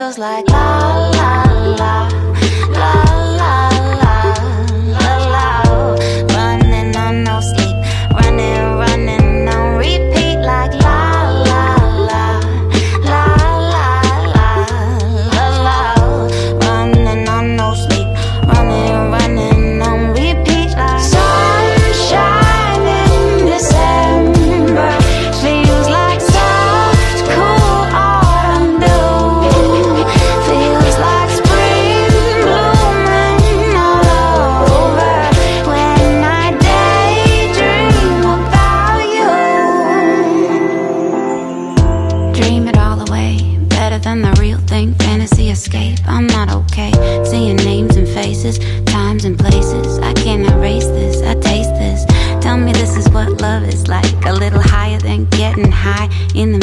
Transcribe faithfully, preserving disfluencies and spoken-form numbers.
Feels like la la la, la la la, la la. Running on no sleep, running, running on repeat like la la la, la la la, la la. Running on no sleep, running, running on repeat like sunshine in December. Feels like soft, cool autumn dew. Feels like spring blooming all over when I daydream about you. Dream it all away, better than the real thing. Fantasy escape, I'm not okay. Seeing names and faces, times and places. I can't erase this, I taste this. Tell me this is what love is like. A little higher than getting high in the